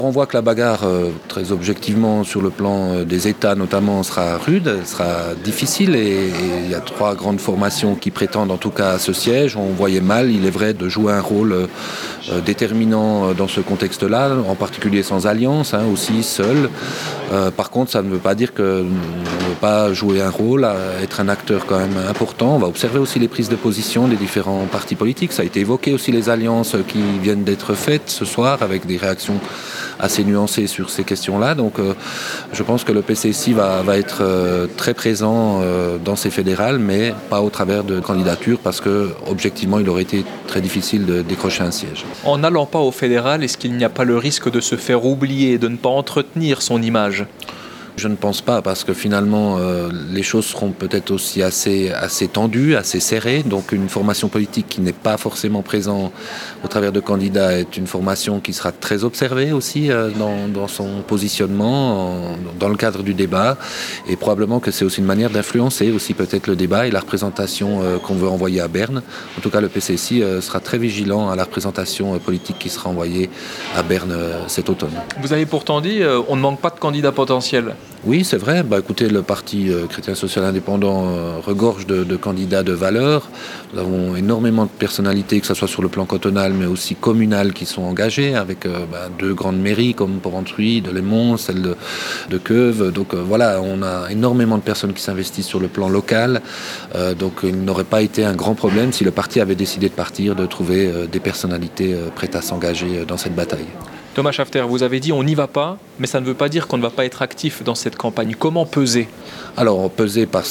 On voit que la bagarre, très objectivement, sur le plan des États notamment, sera rude, sera difficile et il y a 3 grandes formations qui prétendent en tout cas à ce siège. On voyait mal, il est vrai, de jouer un rôle déterminant dans ce contexte-là, en particulier sans alliance, aussi seul. Par contre, ça ne veut pas dire qu'on ne veut pas jouer un rôle, être un acteur quand même important. On va observer aussi les prises de position des différents partis politiques. Ça a été évoqué aussi les alliances qui viennent d'être faites ce soir avec des réactions assez nuancées sur ces questions-là. Donc je pense que le PCSI va être très présent dans ces fédérales, mais pas au travers de candidatures parce que objectivement il aurait été très difficile de décrocher un siège. En n'allant pas au fédéral, est-ce qu'il n'y a pas le risque de se faire oublier, de ne pas entretenir son image ? Je ne pense pas parce que finalement les choses seront peut-être aussi assez tendues, assez serrées. Donc une formation politique qui n'est pas forcément présente au travers de candidats est une formation qui sera très observée aussi dans son positionnement, dans le cadre du débat. Et probablement que c'est aussi une manière d'influencer aussi peut-être le débat et la représentation qu'on veut envoyer à Berne. En tout cas, le PCSI sera très vigilant à la représentation politique qui sera envoyée à Berne cet automne. Vous avez pourtant dit on ne manque pas de candidats potentiels. Oui, c'est vrai. Écoutez, le Parti chrétien social indépendant regorge de candidats de valeur. Nous avons énormément de personnalités, que ce soit sur le plan cantonal, mais aussi communal, qui sont engagées avec 2 grandes mairies comme Porrentruy, Delémont, celle de Queuve. Donc voilà, on a énormément de personnes qui s'investissent sur le plan local. Donc il n'aurait pas été un grand problème si le parti avait décidé de partir, de trouver des personnalités prêtes à s'engager dans cette bataille. Thomas Schafter, vous avez dit on n'y va pas, mais ça ne veut pas dire qu'on ne va pas être actif dans cette campagne. Comment peser ? Alors, peser par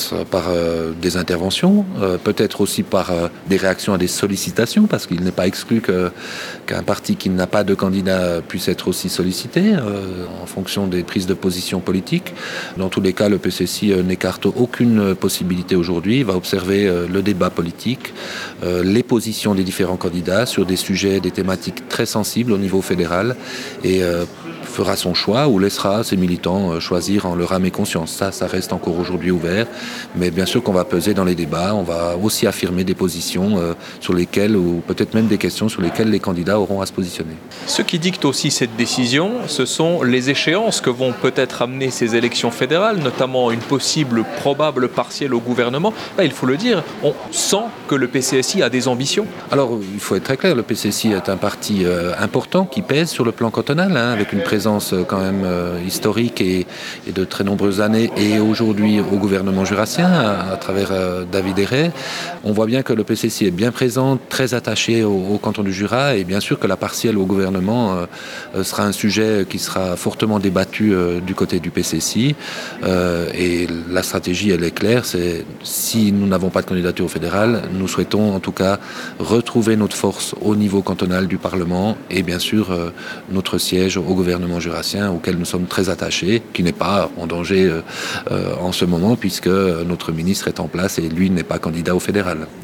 des interventions, peut-être aussi par des réactions à des sollicitations, parce qu'il n'est pas exclu qu'un parti qui n'a pas de candidat puisse être aussi sollicité en fonction des prises de position politiques. Dans tous les cas, le PCSI n'écarte aucune possibilité aujourd'hui. Il va observer le débat politique, les positions des différents candidats sur des sujets, des thématiques très sensibles au niveau fédéral et fera son choix ou laissera ses militants choisir en leur âme et conscience. Ça reste encore aujourd'hui ouvert, mais bien sûr qu'on va peser dans les débats, on va aussi affirmer des positions sur lesquelles, ou peut-être même des questions sur lesquelles les candidats auront à se positionner. Ce qui dicte aussi cette décision, ce sont les échéances que vont peut-être amener ces élections fédérales, notamment une possible, probable partielle au gouvernement. Là, il faut le dire, on sent que le PCSI a des ambitions. Alors, il faut être très clair, le PCSI est un parti important qui pèse sur le plan cantonal, avec une présence quand même historique et de très nombreuses années, et aujourd'hui au gouvernement jurassien à travers David Héret. On voit bien que le PCSI est bien présent, très attaché au canton du Jura, et bien sûr que la partielle au gouvernement sera un sujet qui sera fortement débattu du côté du PCSI. Et la stratégie, elle est claire, c'est si nous n'avons pas de candidature au fédéral, nous souhaitons en tout cas retrouver notre force au niveau cantonal du Parlement et bien sûr notre siège au gouvernement jurassien auquel nous sommes très attachés, qui n'est pas en danger en ce moment puisque notre ministre est en place et lui n'est pas candidat au fédéral.